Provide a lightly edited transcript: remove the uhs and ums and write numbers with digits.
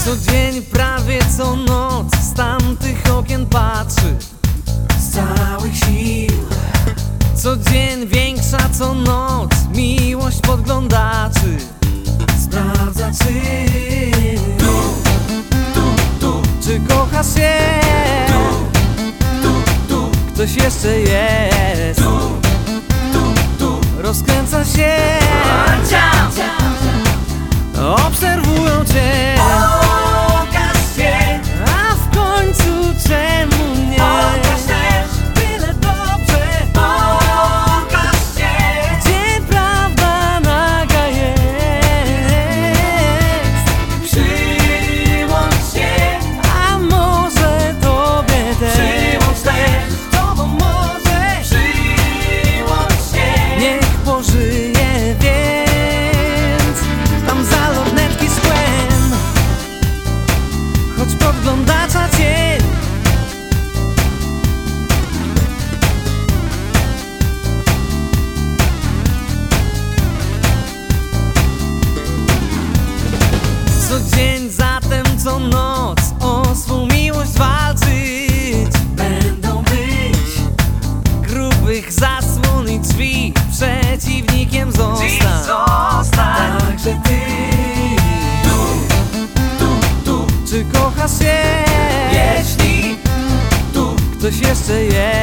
Co dzień, prawie co noc z tamtych okien patrzy z całych sił. Co dzień większa co noc miłość podglądaczy Sprawdza czy kochasz się, ktoś jeszcze jest, rozkręca się, obserwują cię, a w końcu czemu nie? Tyle dobrze, gdzie prawda naga jest. Przyłącz się, A może tobie też, przyłącz też, tobą może przyłącz się. niech pożyje więc tam za lornetki z kłem, choć podglądacza cień. Co dzień zatem co noc o swą miłość walczyć Będą być grubych zasłon i drzwi, przeciwnikiem zostań. także ty. Czy kochasz się, Jeśli ktoś jeszcze jest,